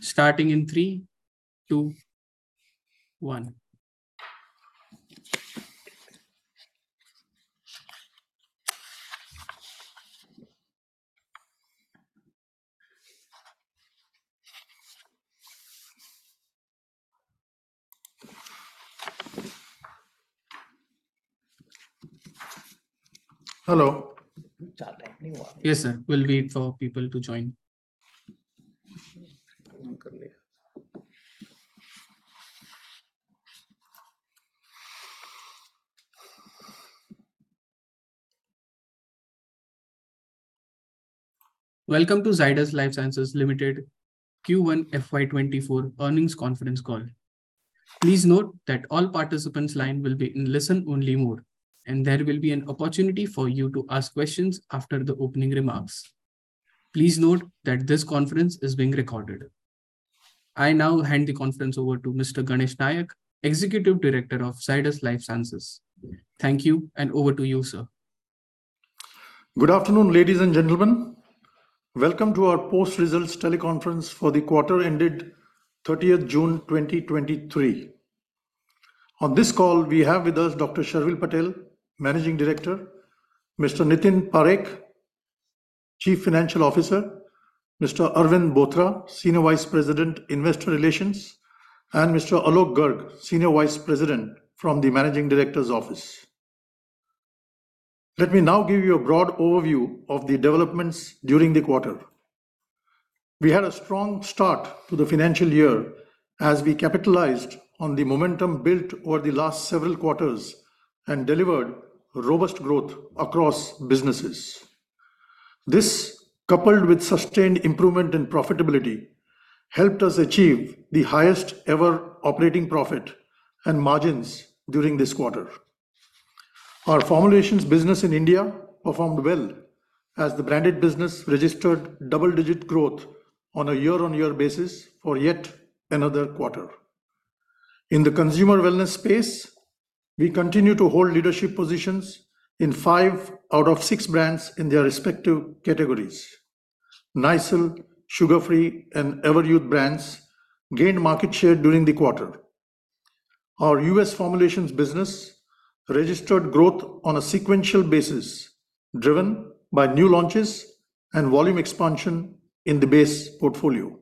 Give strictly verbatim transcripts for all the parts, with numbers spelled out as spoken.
Starting in three, two, one. Hello. Yes, sir. We'll wait for people to join. Welcome to Zydus Life Sciences Limited Q one F Y twenty-four earnings conference call. Please note that all participants' line will be in listen-only mode, and there will be an opportunity for you to ask questions after the opening remarks. Please note that this conference is being recorded. I now hand the conference over to Mister Ganesh Nayak, Executive Director of Zydus Life Sciences. Thank you, and over to you, sir. Good afternoon, ladies and gentlemen. Welcome to our post-results teleconference for the quarter ended thirtieth June twenty twenty-three. On this call, we have with us Doctor Sharvil Patel, Managing Director, Mister Nitin Parekh, Chief Financial Officer, Mister Arvind Bothra, Senior Vice President, Investor Relations, and Mister Alok Garg, Senior Vice President from the Managing Director's Office. Let me now give you a broad overview of the developments during the quarter. We had a strong start to the financial year as we capitalized on the momentum built over the last several quarters and delivered robust growth across businesses. This, coupled with sustained improvement in profitability, helped us achieve the highest ever operating profit and margins during this quarter. Our formulations business in India performed well as the branded business registered double-digit growth on a year-on-year basis for yet another quarter. In the consumer wellness space, we continue to hold leadership positions in five out of six brands in their respective categories. Nycil, Sugar Free, and Everyuth brands gained market share during the quarter. Our U S formulations business registered growth on a sequential basis, driven by new launches and volume expansion in the base portfolio.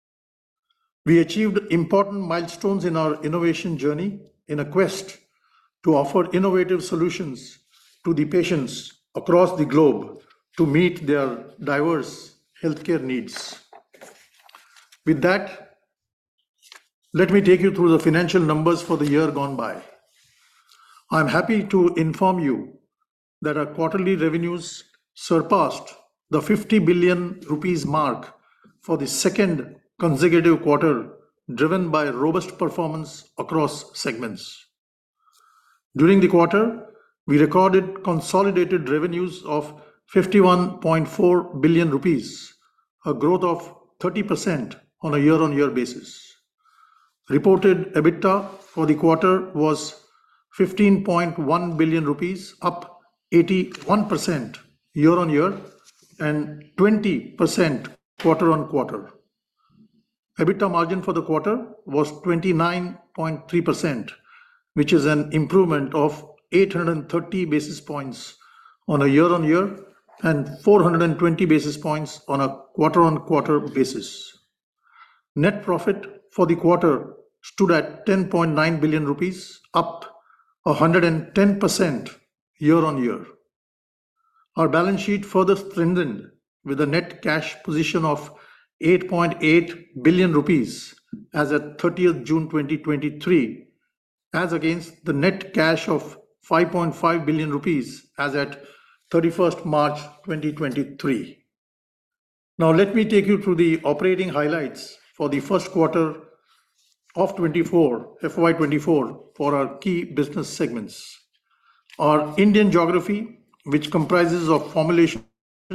We achieved important milestones in our innovation journey in a quest to offer innovative solutions to the patients across the globe to meet their diverse healthcare needs. With that, let me take you through the financial numbers for the year gone by. I'm happy to inform you that our quarterly revenues surpassed the fifty billion rupees mark for the second consecutive quarter, driven by robust performance across segments. During the quarter, we recorded consolidated revenues of fifty-one point four billion rupees, a growth of thirty percent on a year-on-year basis. Reported EBITDA for the quarter was fifteen point one billion rupees, up eighty-one percent year-on-year and twenty percent quarter-on-quarter. EBITDA margin for the quarter was twenty-nine point three percent, which is an improvement of eight hundred thirty basis points on a year-on-year and four hundred twenty basis points on a quarter-on-quarter basis. Net profit for the quarter stood at ten point nine billion rupees, up one hundred ten percent year-on-year. Our balance sheet further strengthened with a net cash position of eight point eight billion rupees as at thirtieth June twenty twenty-three, as against the net cash of five point five billion rupees as at thirty-first March twenty twenty-three. Now let me take you through the operating highlights for the first quarter of twenty-four, F Y twenty-four for our key business segments. Our Indian geography, which comprises of formulations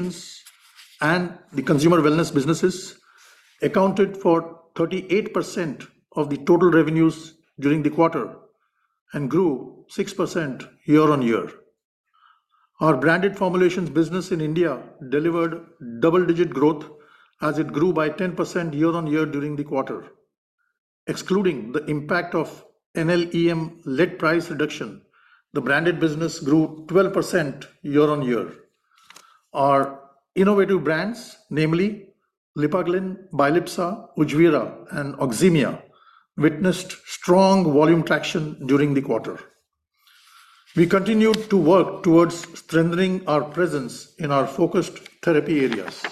and the consumer wellness businesses, accounted for thirty-eight percent of the total revenues during the quarter and grew six percent year-on-year. Our branded formulations business in India delivered double-digit growth as it grew by ten percent year-on-year during the quarter. Excluding the impact of N L E M-led price reduction, the branded business grew twelve percent year-on-year. Our innovative brands, namely Lipaglyn, Bilypsa, Ujvira, and Oxemia, witnessed strong volume traction during the quarter. We continued to work towards strengthening our presence in our focused therapy areas.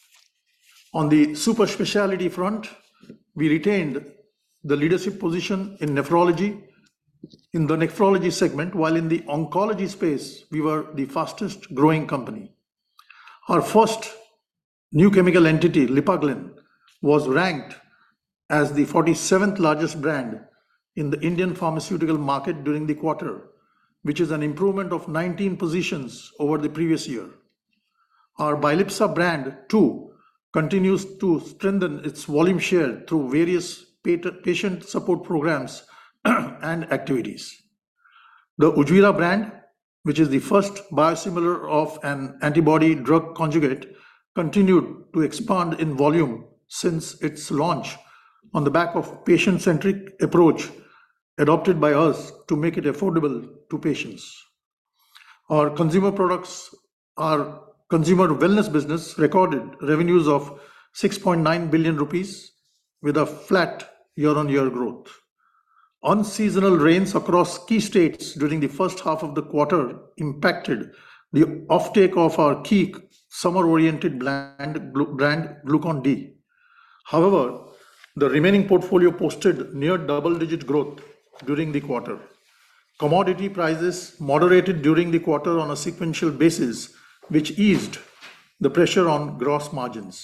On the super specialty front, we retained the leadership position in nephrology, in the nephrology segment, while in the oncology space, we were the fastest growing company. Our first new chemical entity, Lipaglyn, was ranked as the forty-seventh largest brand in the Indian pharmaceutical market during the quarter, which is an improvement of nineteen positions over the previous year. Our Bilypsa brand, too, continues to strengthen its volume share through various patient support programs and activities. The Ujvira brand, which is the first biosimilar of an antibody drug conjugate, continued to expand in volume since its launch on the back of patient-centric approach adopted by us to make it affordable to patients. Our consumer products, our consumer wellness business recorded revenues of six point nine billion rupees with a flat year-on-year growth. Unseasonal rains across key states during the first half of the quarter impacted the offtake of our key summer-oriented brand, brand Glucon-D. However, the remaining portfolio posted near double-digit growth during the quarter. Commodity prices moderated during the quarter on a sequential basis, which eased the pressure on gross margins.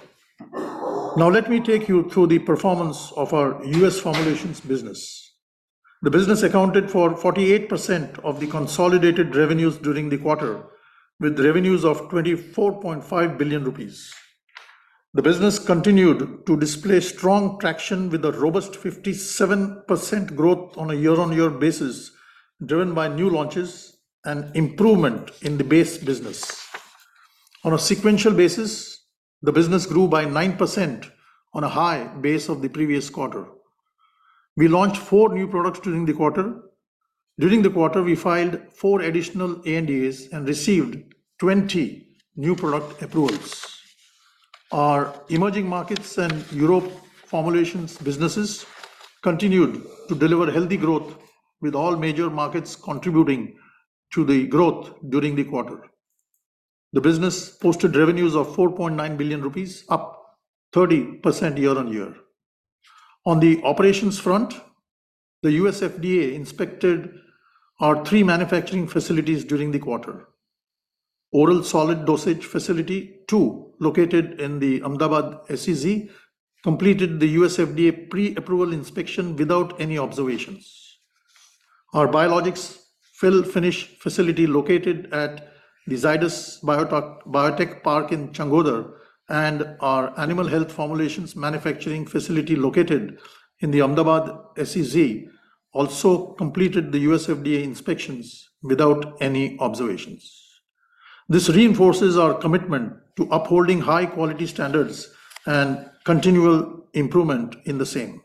Now let me take you through the performance of our U S formulations business. The business accounted for forty-eight percent of the consolidated revenues during the quarter, with revenues of twenty-four point five billion rupees. The business continued to display strong traction with a robust fifty-seven percent growth on a year-on-year basis, driven by new launches and improvement in the base business. On a sequential basis, the business grew by nine percent on a high base of the previous quarter. We launched four new products during the quarter. During the quarter, we filed four additional A N D As and received twenty new product approvals. Our emerging markets and Europe formulations businesses continued to deliver healthy growth, with all major markets contributing to the growth during the quarter. The business posted revenues of four point nine billion rupees, up thirty percent year-on-year. On the operations front, the U S F D A inspected our three manufacturing facilities during the quarter. Oral solid dosage facility two, located in the Ahmedabad S E Z, completed the U S F D A pre-approval inspection without any observations. Our biologics fill finish facility located at the Zydus Biotech, Biotech Park in Changodar and our animal health formulations manufacturing facility located in the Ahmedabad S E Z also completed the U S F D A inspections without any observations. This reinforces our commitment to upholding high quality standards and continual improvement in the same.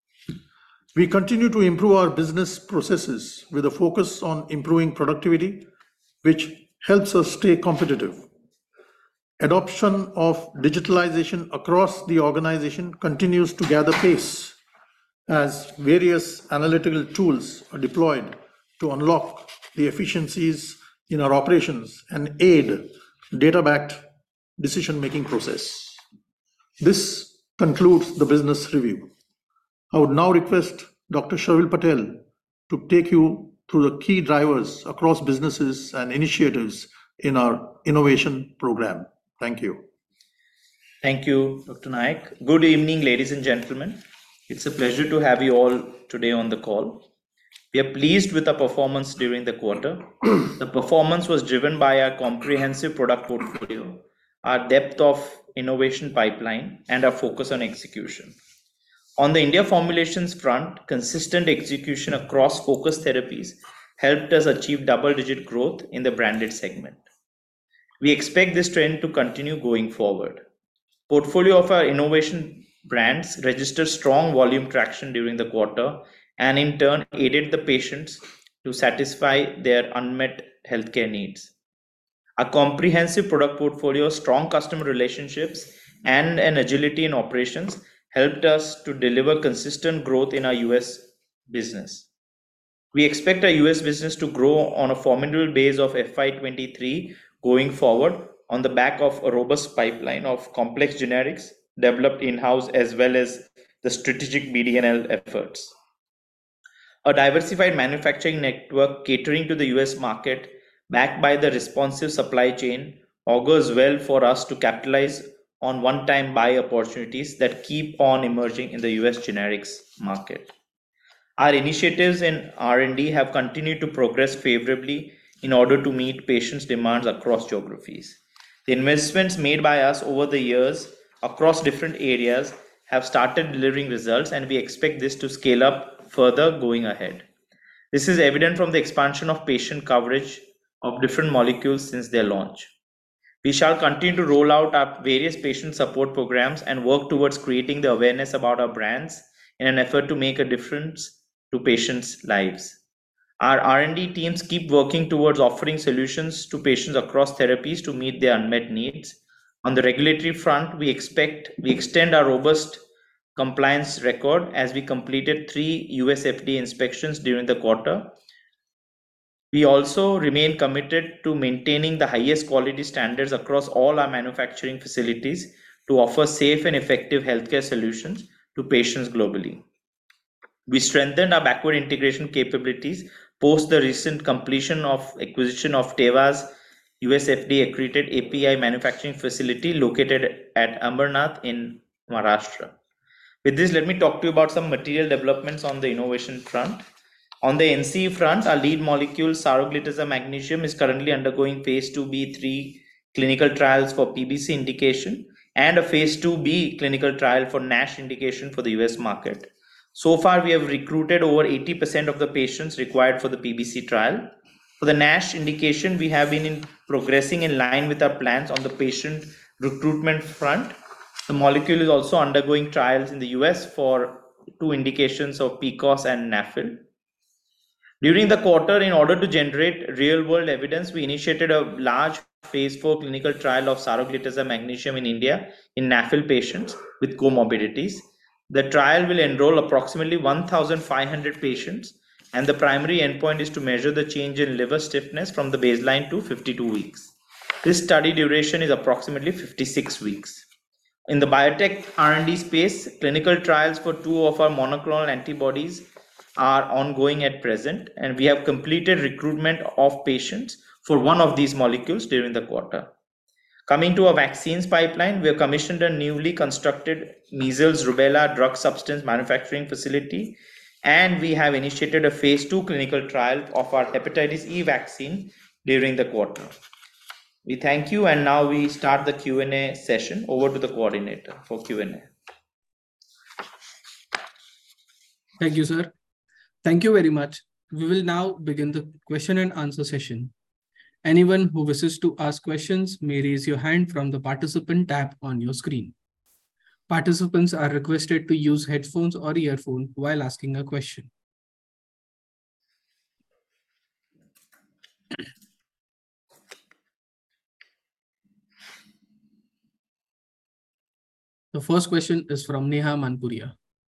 We continue to improve our business processes with a focus on improving productivity, which helps us stay competitive. Adoption of digitalization across the organization continues to gather pace as various analytical tools are deployed to unlock the efficiencies in our operations and aid data-backed decision-making process. This concludes the business review. I would now request Doctor Sharvil Patel to take you through the key drivers across businesses and initiatives in our innovation program. Thank you. Thank you, Doctor Nayak. Good evening, ladies and gentlemen. It's a pleasure to have you all today on the call. We are pleased with our performance during the quarter. The performance was driven by our comprehensive product portfolio, our depth of innovation pipeline, and our focus on execution. On the India formulations front, consistent execution across focus therapies helped us achieve double-digit growth in the branded segment. We expect this trend to continue going forward. Portfolio of our innovation brands registered strong volume traction during the quarter and in turn aided the patients to satisfy their unmet healthcare needs. A comprehensive product portfolio, strong customer relationships, and an agility in operations helped us to deliver consistent growth in our U S business. We expect our U S business to grow on a formidable base of F Y twenty-three going forward on the back of a robust pipeline of complex generics developed in-house as well as the strategic B D N L efforts. A diversified manufacturing network catering to the U S market, backed by the responsive supply chain, augurs well for us to capitalize on one-time buy opportunities that keep on emerging in the U S generics market. Our initiatives in R and D have continued to progress favorably in order to meet patients' demands across geographies. The investments made by us over the years across different areas have started delivering results, and we expect this to scale up further going ahead. This is evident from the expansion of patient coverage of different molecules since their launch. We shall continue to roll out our various patient support programs and work towards creating the awareness about our brands in an effort to make a difference to patients' lives. Our R and D teams keep working towards offering solutions to patients across therapies to meet their unmet needs. On the regulatory front, we expect we extend our robust compliance record as we completed three U S F D A inspections during the quarter. We also remain committed to maintaining the highest quality standards across all our manufacturing facilities to offer safe and effective healthcare solutions to patients globally. We strengthened our backward integration capabilities post the recent completion of acquisition of Teva's U S F D A accredited A P I manufacturing facility located at Ambernath in Maharashtra. With this, let me talk to you about some material developments on the innovation front. On the N C E front, our lead molecule saroglitazar magnesium is currently undergoing phase two B three clinical trials for P B C indication and a phase two B clinical trial for NASH indication for the U S market. So far, we have recruited over eighty percent of the patients required for the P B C trial. For the NASH indication, we have been in progressing in line with our plans on the patient recruitment front. The molecule is also undergoing trials in the U S for two indications of P C O S and N A F L. During the quarter, in order to generate real-world evidence, we initiated a large phase four clinical trial of saroglitazar magnesium in India in N A F L patients with comorbidities. The trial will enroll approximately one thousand five hundred patients, and the primary endpoint is to measure the change in liver stiffness from the baseline to fifty-two weeks. This study duration is approximately fifty-six weeks. In the biotech R and D space, clinical trials for two of our monoclonal antibodies are ongoing at present, and we have completed recruitment of patients for one of these molecules during the quarter. Coming to our vaccines pipeline, we have commissioned a newly constructed measles rubella drug substance manufacturing facility, and we have initiated a phase two clinical trial of our hepatitis E vaccine during the quarter. We thank you, and now we start the Q and A session. Over to the coordinator for Q and A. Thank you, sir. Thank you very much. We will now begin the question and answer session. Anyone who wishes to ask questions may raise your hand from the participant tab on your screen. Participants are requested to use headphones or earphones while asking a question. The first question is from Neha Manpuria.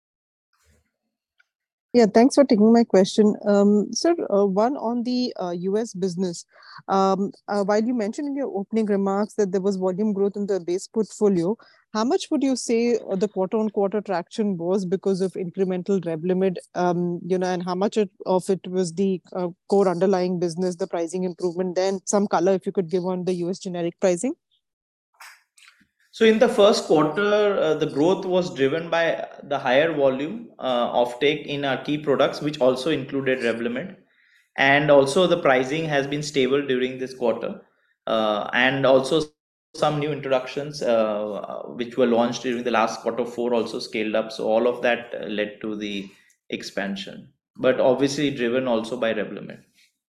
Yeah, thanks for taking my question. Um, sir, uh, one on the uh, U S business. Um, uh, while you mentioned in your opening remarks that there was volume growth in the base portfolio, how much would you say the quarter-on-quarter traction was because of incremental Revlimid, um, you know, and how much it, of it was the uh, core underlying business, the pricing improvement? Then some color if you could give on the U S generic pricing. So in the first quarter, uh, the growth was driven by the higher volume uh, offtake in our key products, which also included Revlimid. And also the pricing has been stable during this quarter. Uh, and also some new introductions uh, which were launched during the last quarter four also scaled up. So all of that led to the expansion, but obviously driven also by Revlimid.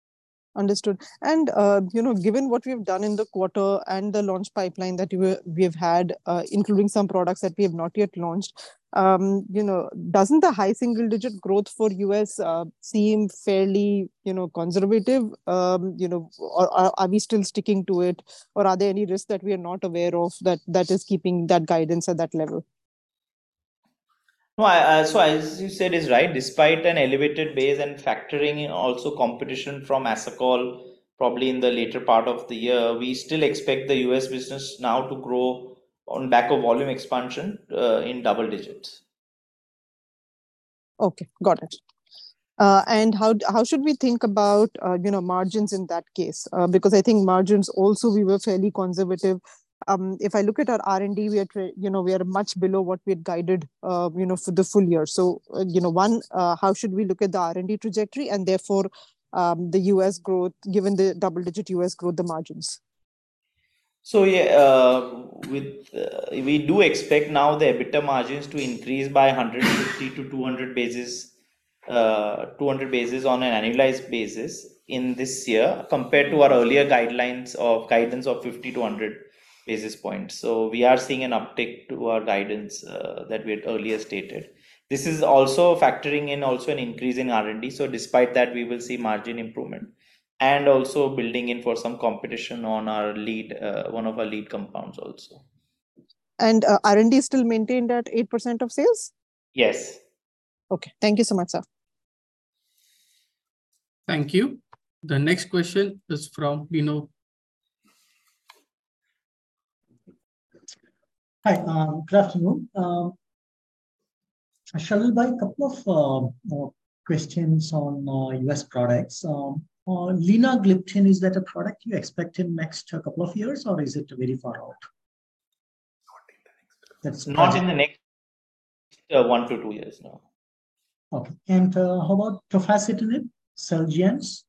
Understood. And, uh, you know, given what we've done in the quarter and the launch pipeline that we we've had, uh, including some products that we have not yet launched, um, you know, doesn't the high single digit growth for U S uh, seem fairly, you know, conservative? Um, you know, or, or are we still sticking to it? Or are there any risks that we are not aware of that that is keeping that guidance at that level? No, I, I, so as you said is right. Despite an elevated base and factoring in also competition from Asacol, probably in the later part of the year, we still expect the U S business now to grow on back of volume expansion uh, in double digits. Okay, got it. Uh, and how how should we think about uh, you know margins in that case? Uh, because I think margins also we were fairly conservative. Um, if I look at our R and D, we are tra- you know we are much below what we had guided uh, you know for the full year. So uh, you know one, uh, how should we look at the R and D trajectory, and therefore um, the U S growth, given the double digit U S growth, the margins? So yeah, uh, with uh, we do expect now the EBITDA margins to increase by one hundred fifty to two hundred basis, uh, two hundred basis on an annualized basis in this year compared to our earlier guidelines of guidance of fifty to one hundred basis points. So we are seeing an uptick to our guidance uh, that we had earlier stated. This is also factoring in also an increase in R and D. So despite that, we will see margin improvement and also building in for some competition on our lead, uh, one of our lead compounds also. And uh, R and D is still maintained at eight percent of sales? Yes. Okay, thank you so much, sir. Thank you. The next question is from Dino. Hi, um, good afternoon. Um, Shalil bhai, a couple of uh, uh, questions on uh, U S products. Um, uh, Linagliptin, is that a product you expect in next uh, couple of years, or is it very far out? That's not in the next uh, one to two years now. Okay. And uh, how about tofacitinib, Celgene?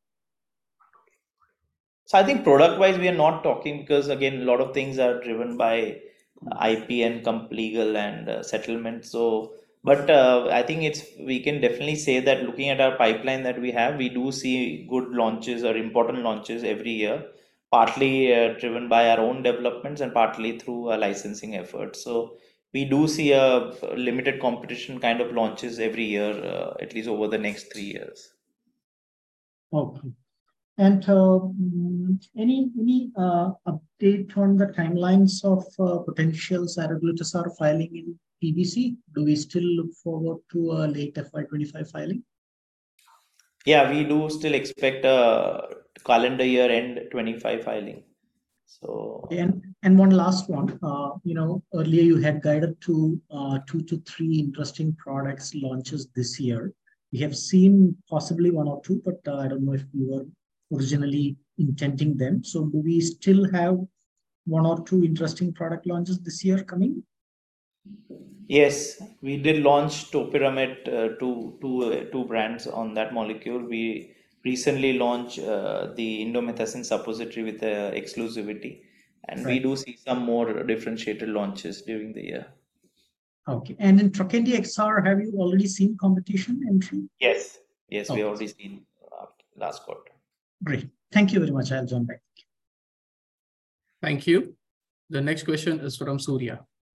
So I think product wise, we are not talking because again, a lot of things are driven by I P and legal and uh, settlement. So, but uh, I think it's, we can definitely say that looking at our pipeline that we have, we do see good launches or important launches every year, partly uh, driven by our own developments and partly through a licensing effort. So we do see a limited competition kind of launches every year, uh, at least over the next three years. Okay. And uh, any any uh, update on the timelines of uh, potential saroglitazar filing in P B C? Do we still look forward to a late F Y twenty-five filing? Yeah, we do still expect a calendar year end twenty-five filing. So and and one last one. Uh, you know, earlier you had guided to uh, two to three interesting products launches this year. We have seen possibly one or two, but uh, I don't know if we were originally intending them. So do we still have one or two interesting product launches this year coming? yes, we did launch topiramate, uh, two, two, uh, two brands on that molecule. We recently launched uh, the indomethacin suppository with uh, exclusivity, and Right. we do see some more differentiated launches during the year. Okay, and in Trokendi X R, have you already seen competition entry? Yes, yes, Okay. we already seen uh, last quarter. Great, thank you very much. I'll jump back. Thank you. The next question is from Surya.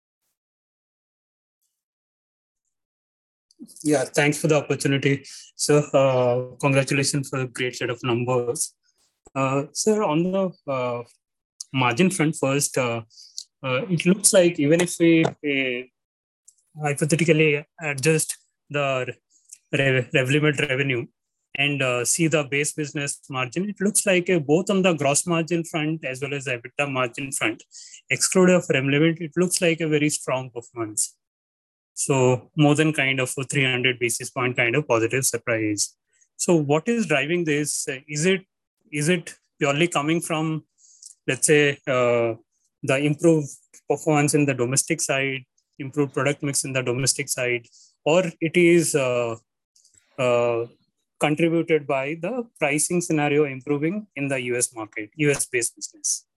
Yeah, thanks for the opportunity. So, uh, congratulations for a great set of numbers. Uh, sir, on the uh, margin front first, uh, uh, it looks like even if we uh, hypothetically adjust the re- Revlimid revenue and uh, see the base business margin, it looks like uh, both on the gross margin front as well as the EBITDA margin front, excluded of Revlimid, it looks like a very strong performance. So more than kind of a three hundred basis point kind of positive surprise. So what is driving this? Is it is it purely coming from, let's say, uh, the improved performance in the domestic side, improved product mix in the domestic side, or it is uh, uh, contributed by the pricing scenario improving in the U S market, U S-based business?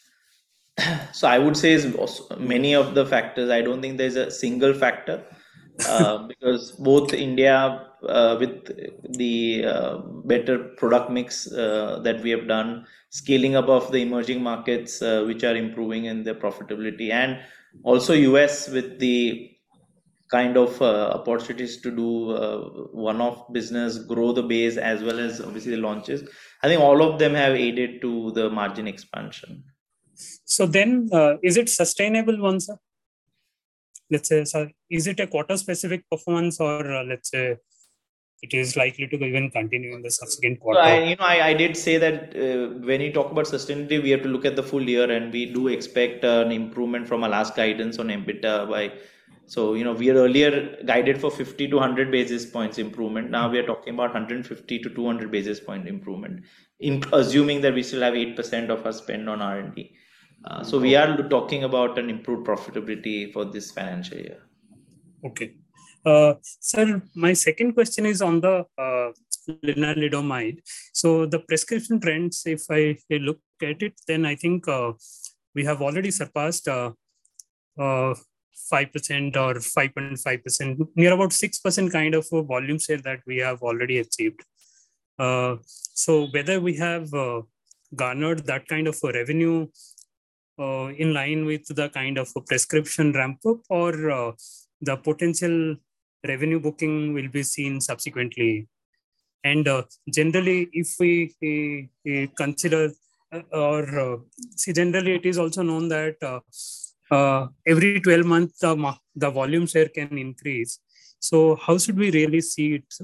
So I would say is many of the factors. I don't think there's a single factor. uh, because both India uh, with the uh, better product mix uh, that we have done, scaling up of the emerging markets uh, which are improving in their profitability, and also U S with the kind of uh, opportunities to do uh, one-off business, grow the base as well as obviously the launches. I think all of them have aided to the margin expansion. So then, uh, is it sustainable one, sir? Let's say, so is it a quarter-specific performance, or uh, let's say it is likely to even continue in the subsequent quarter? So I, you know, I, I did say that uh, when you talk about sustainability, we have to look at the full year, and we do expect uh, an improvement from our last guidance on EBITDA by. So you know, we are earlier guided for fifty to one hundred basis points improvement. Now we are talking about one hundred fifty to two hundred basis point improvement, in assuming that we still have eight percent of our spend on R and D. Uh, so we are talking about an improved profitability for this financial year. Okay. Uh, sir, my second question is on the uh, lenalidomide. So the prescription trends, if I look at it, then I think uh, we have already surpassed uh, uh, five percent or five point five percent, near about six percent kind of a volume share that we have already achieved. Uh, so whether we have uh, garnered that kind of a revenue uh, in line with the kind of a prescription ramp up, or uh, the potential revenue booking will be seen subsequently. And uh, generally, if we, we, we consider uh, or uh, see, generally it is also known that uh, uh, every twelve months the, the volume share can increase. So how should we really see it?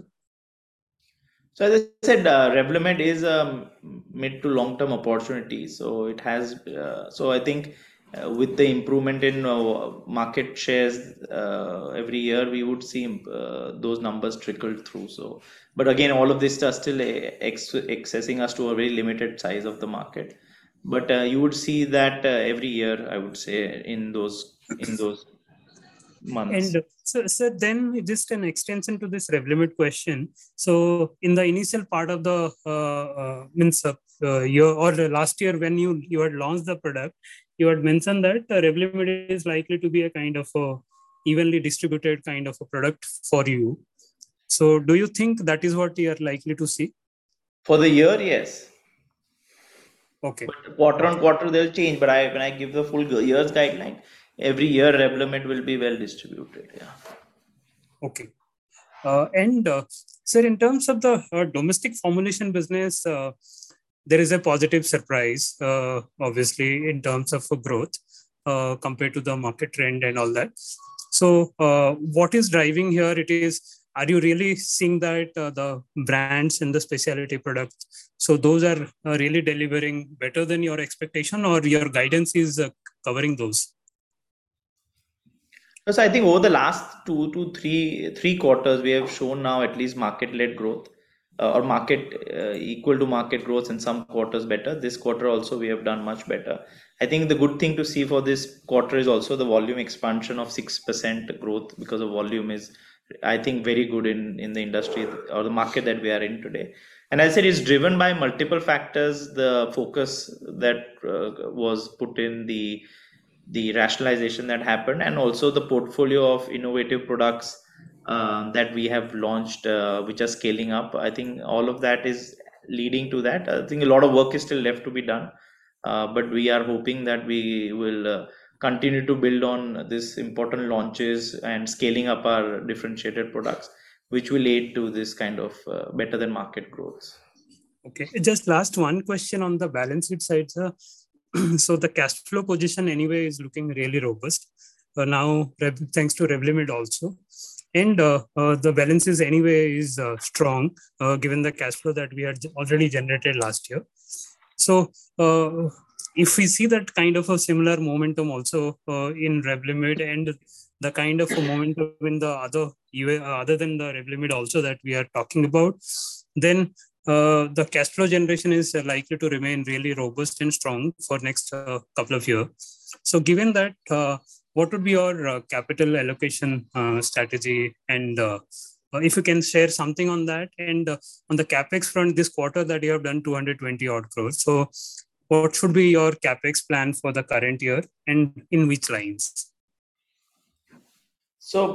So as I said, uh, Revlimid is a mid to long term opportunity. So it has. Uh, so I think uh, with the improvement in uh, market shares uh, every year, we would see uh, those numbers trickle through. So, but again, all of this are still ex- accessing us to a very limited size of the market. But uh, you would see that uh, every year, I would say, in those in those months. And so, so then just an extension to this Revlimid question. So in the initial part of the uh, uh, means uh, uh, year or the last year when you you had launched the product, you had mentioned that uh, Revlimid is likely to be a kind of a evenly distributed kind of a product for you. So do you think that is what you are likely to see? For the year, yes. Okay. But quarter okay. on quarter they'll change. But I when I give the full year's guideline, every year Revlimid will be well distributed. Yeah. Okay. Uh, and uh, sir, in terms of the uh, domestic formulation business, uh, there is a positive surprise, uh, obviously, in terms of growth uh, compared to the market trend and all that. So, uh, what is driving here? It is, are you really seeing that uh, the brands and the specialty products, so those are uh, really delivering better than your expectation, or your guidance is uh, covering those? So I think over the last two to three three quarters, we have shown now at least market-led growth uh, or market uh, equal to market growth, in some quarters better. This quarter also we have done much better. I think the good thing to see for this quarter is also the volume expansion of six percent growth, because of volume is, I think, very good in, in the industry or the market that we are in today. And as I said, it's driven by multiple factors. The focus that uh, was put in, the the rationalization that happened, and also the portfolio of innovative products uh, that we have launched, uh, which are scaling up. I think all of that is leading to that. I think a lot of work is still left to be done, uh, but we are hoping that we will uh, continue to build on this important launches and scaling up our differentiated products, which will aid to this kind of uh, better than market growth. Okay, just last one question on the balance sheet side, sir. So the cash flow position anyway is looking really robust uh, now, thanks to Revlimid also, and uh, uh, the balance is anyway is uh, strong uh, given the cash flow that we had already generated last year. So uh, if we see that kind of a similar momentum also uh, in Revlimid, and the kind of a momentum in the other uh, other than the Revlimid also that we are talking about, then Uh, the cash flow generation is uh, likely to remain really robust and strong for next uh, couple of years. So given that, uh, what would be your uh, capital allocation uh, strategy? And uh, if you can share something on that. And uh, on the CapEx front, this quarter that you have done two hundred twenty odd crores. So what should be your CapEx plan for the current year, and in which lines? So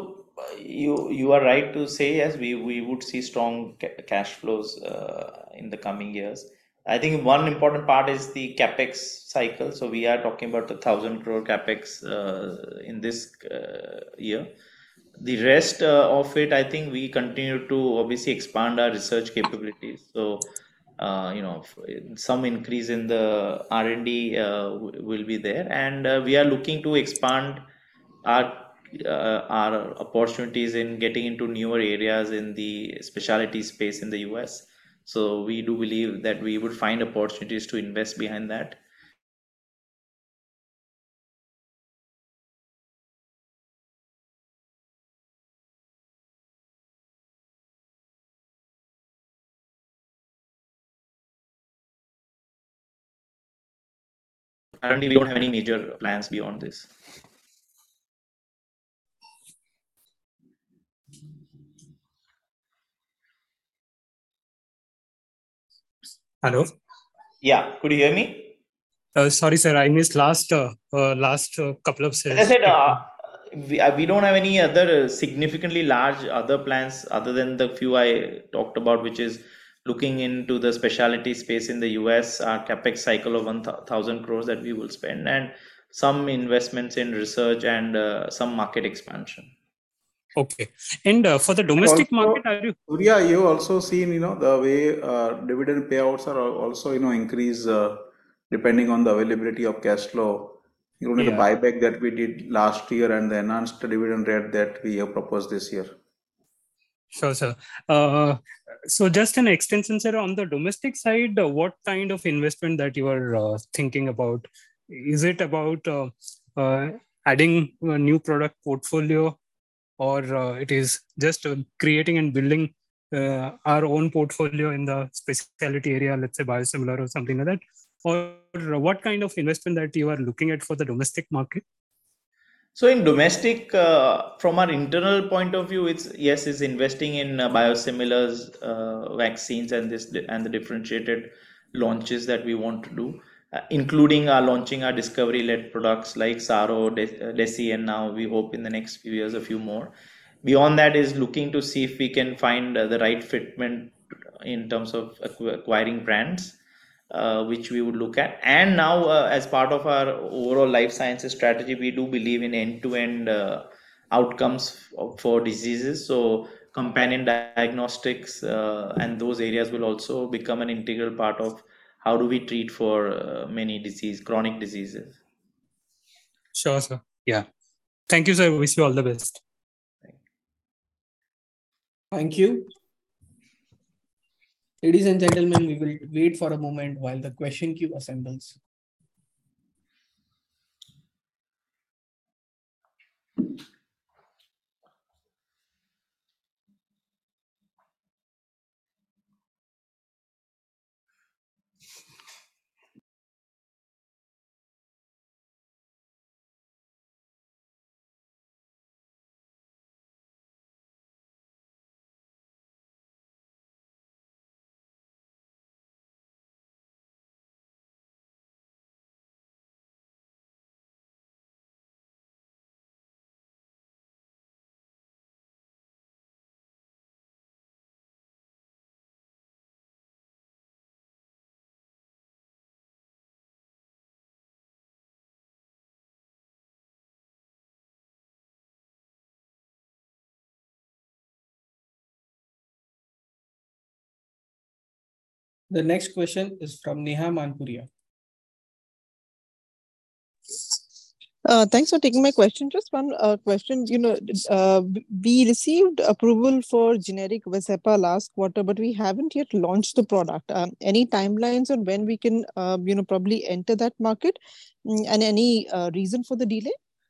you you are right to say yes. We we would see strong ca- cash flows uh, in the coming years. I think one important part is the capex cycle. So we are talking about the thousand crore capex uh, in this uh, year. The rest uh, of it, I think we continue to obviously expand our research capabilities. So uh, you know, f- some increase in the R and D uh, w- will be there, and uh, we are looking to expand our uh, our opportunities in getting into newer areas in the specialty space in the U S. So we do believe that we would find opportunities to invest behind that. Currently, we don't have any major plans beyond this. Hello. Yeah, could you hear me? Uh, sorry, sir. I missed last uh, uh, last uh, couple of As I sales. said, uh, we, uh, we don't have any other significantly large other plans other than the few I talked about, which is looking into the specialty space in the U S, our capex cycle of one thousand crores that we will spend, and some investments in research and uh, some market expansion. Okay. And uh, for the domestic Also, market, are you? Surya, you also seen, you know, the way uh, dividend payouts are al- also, you know, increase uh, depending on the availability of cash flow, including the Yeah. buyback that we did last year and the enhanced dividend rate that we have proposed this year. Sure, sir. Uh, so just an extension, sir, on the domestic side, uh, what kind of investment that you are uh, thinking about? Is it about uh, uh, adding a new product portfolio, or uh, it is just uh, creating and building uh, our own portfolio in the specialty area, let's say biosimilar or something like that? Or what kind of investment that you are looking at for the domestic market? So in domestic, uh, from our internal point of view, it's yes, is investing in uh, biosimilars, uh, vaccines, and this and the differentiated launches that we want to do, uh, including our launching our discovery-led products like Saro, De- uh, Desi, and now we hope in the next few years a few more. Beyond that is looking to see if we can find uh, the right fitment in terms of acqu- acquiring brands, uh, which we would look at. And now, uh, as part of our overall life sciences strategy, we do believe in end-to-end uh, outcomes for, for diseases. So companion diagnostics uh, and those areas will also become an integral part of how do we treat for uh, many disease, chronic diseases. Sure, sir. Yeah. Thank you, sir. Wish you all the best. Thank you. Ladies and gentlemen, we will wait for a moment while the question queue assembles. The next question is from Neha Manpuria. Uh, thanks for taking my question. Just one uh, question. You know, uh, we received approval for generic Vascepa last quarter, but we haven't yet launched the product. Um, any timelines on when we can, uh, you know, probably enter that market, mm, and any uh, reason for the delay?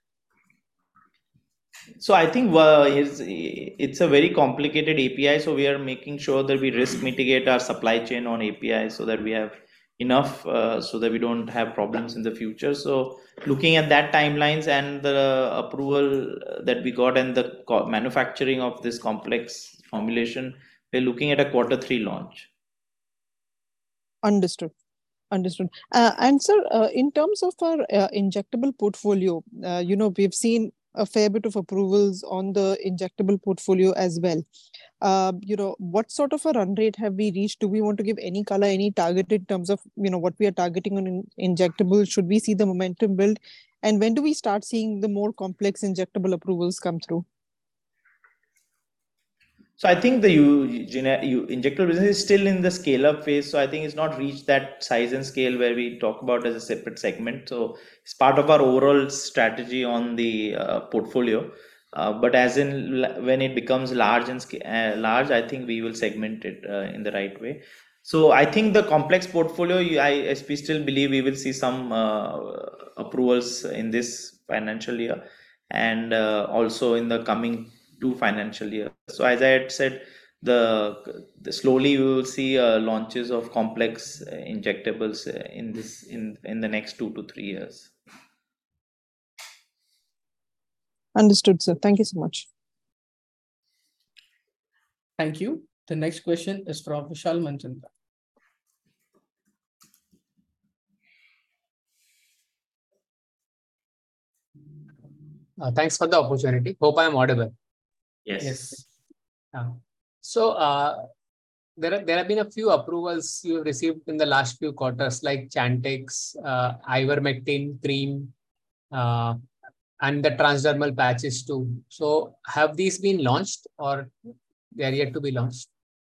So I think uh, it's, it's a very complicated A P I. So we are making sure that we risk mitigate our supply chain on A P I so that we have enough uh, so that we don't have problems in the future. So looking at that timelines and the approval that we got and the co- manufacturing of this complex formulation, we're looking at a quarter three launch. Understood. Understood. Uh, and sir, uh, in terms of our uh, injectable portfolio, uh, you know, we've seen a fair bit of approvals on the injectable portfolio as well. Uh, you know, what sort of a run rate have we reached? Do we want to give any color, any target in terms of, you know, what we are targeting on in, injectables? Should we see the momentum build? And when do we start seeing the more complex injectable approvals come through? So I think the you, you injectable business is still in the scale up phase. So I think it's not reached that size and scale where we talk about as a separate segment. So it's part of our overall strategy on the uh, portfolio. Uh, but as in when it becomes large and uh, large, I think we will segment it uh, in the right way. So I think the complex portfolio, I, I we still believe we will see some uh, approvals in this financial year, and uh, also in the coming two financial years. So as I had said, the, the slowly we will see uh, launches of complex uh, injectables uh, in this in in the next two to three years. Understood, sir. Thank you so much. Thank you. The next question is from Vishal Manchanda. Uh, thanks for the opportunity. Hope I am audible. Yes. Yes. Uh, so uh, there, are, there have been a few approvals you have received in the last few quarters, like Chantix, uh, Ivermectin cream, uh, and the transdermal patches too. So have these been launched or they are yet to be launched?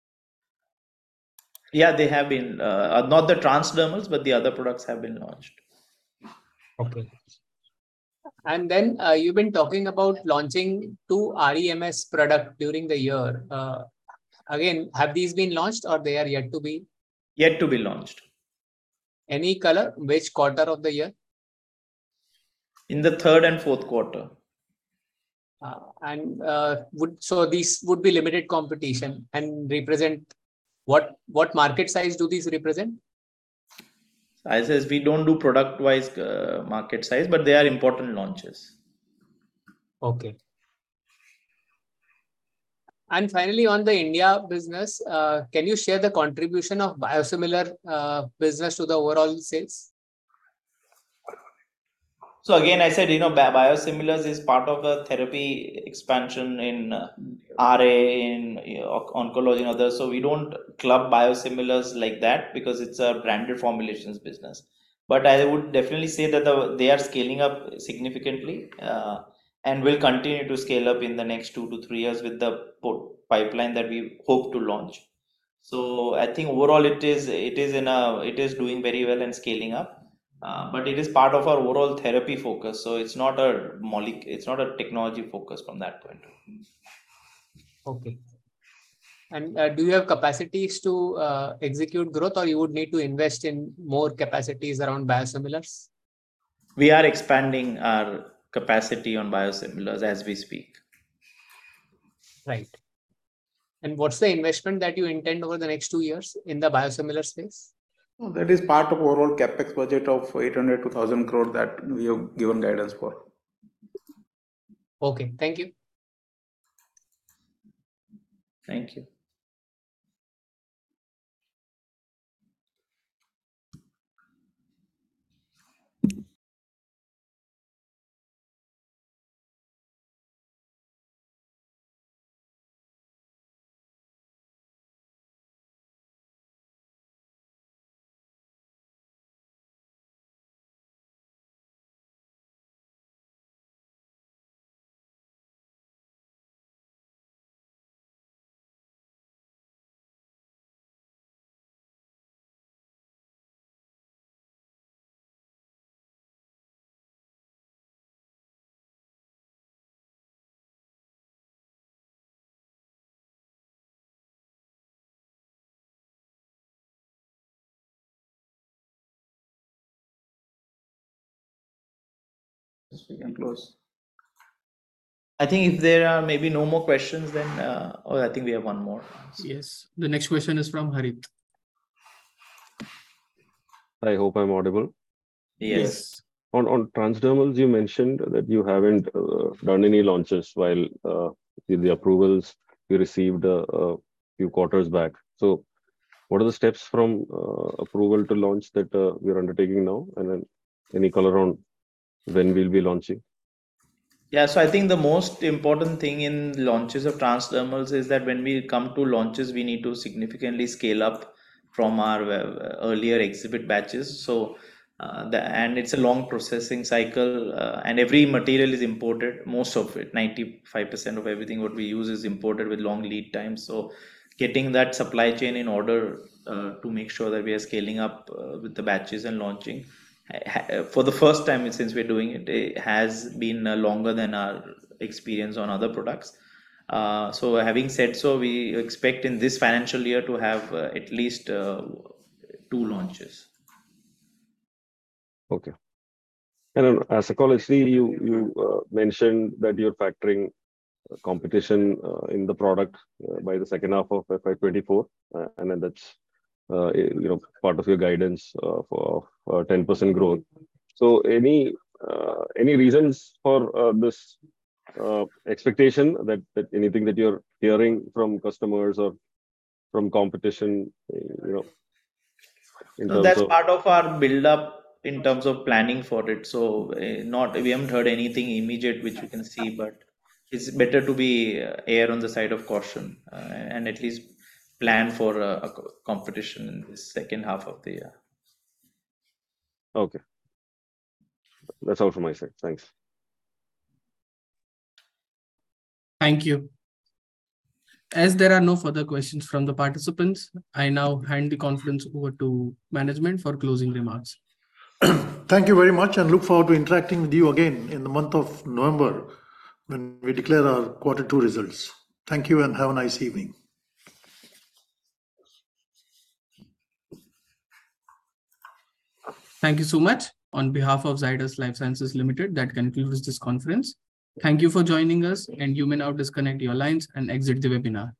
Yeah, they have been, uh, not the transdermals, but the other products have been launched. Okay. And then uh, you've been talking about launching two R E M S product during the year. Uh, again, have these been launched or they are yet to be? Yet to be launched. Any color? Which quarter of the year? In the third and fourth quarter. Uh, and uh, would so these would be limited competition and represent what what market size do these represent? I says we don't do product wise uh, market size, but they are important launches. Okay. And finally, on the India business, uh, can you share the contribution of biosimilar uh, business to the overall sales? So again, I said, you know, biosimilars is part of the therapy expansion in uh, R A, in you know, oncology and others. So we don't club biosimilars like that because it's a branded formulations business. But I would definitely say that the, they are scaling up significantly uh, and will continue to scale up in the next two to three years with the pipeline that we hope to launch. So I think overall it is it is in a it is doing very well and scaling up. Uh, but it is part of our overall therapy focus, so it's not a molecule, it's not a technology focus from that point of view. Okay. And uh, do you have capacities to uh, execute growth, or you would need to invest in more capacities around biosimilars? We are expanding our capacity on biosimilars as we speak. Right. And what's the investment that you intend over the next two years in the biosimilar space? That is part of overall capex budget of eight hundred to one thousand crore that we have given guidance for. Okay, thank you. Thank you. We can close. I think if there are maybe no more questions, then uh, oh, I think we have one more. Yes. The next question is from Harit. I hope I'm audible. Yes. Yes. On on transdermals, you mentioned that you haven't uh, done any launches while uh, the, the approvals you received uh, a few quarters back. So, what are the steps from uh, approval to launch that uh, we're undertaking now, and then any color on when we'll be launching? Yeah, so I think the most important thing in launches of transdermals is that when we come to launches, we need to significantly scale up from our uh, earlier exhibit batches. So, uh, the, and it's a long processing cycle, uh, and every material is imported. Most of it, ninety-five percent of everything what we use is imported with long lead times. So, getting that supply chain in order uh, to make sure that we are scaling up uh, with the batches and launching for the first time since we're doing it, it has been uh, longer than our experience on other products. Uh, so having said so, we expect in this financial year to have uh, at least uh, two launches. Okay. And as psychologically, you you uh, mentioned that you're factoring competition uh, in the product uh, by the second half of F Y twenty-four, uh, and then that's uh, you know part of your guidance uh, for uh, ten percent growth. So any uh, any reasons for uh, this uh, expectation that that anything that you're hearing from customers or from competition, you know, in No, terms that's of part of our build up in terms of planning for it. So uh, not we haven't heard anything immediate which we can see, but it's better to be uh, err on the side of caution uh, and at least plan for a, a competition in this second half of the year. Okay, that's all from my side. Thanks. Thank you. As there are no further questions from the participants, I now hand the conference over to management for closing remarks. Thank you very much, and look forward to interacting with you again in the month of November when we declare our quarter two results. Thank you and have a nice evening. Thank you so much. On behalf of Zydus Life Sciences Limited, that concludes this conference. Thank you for joining us, and you may now disconnect your lines and exit the webinar.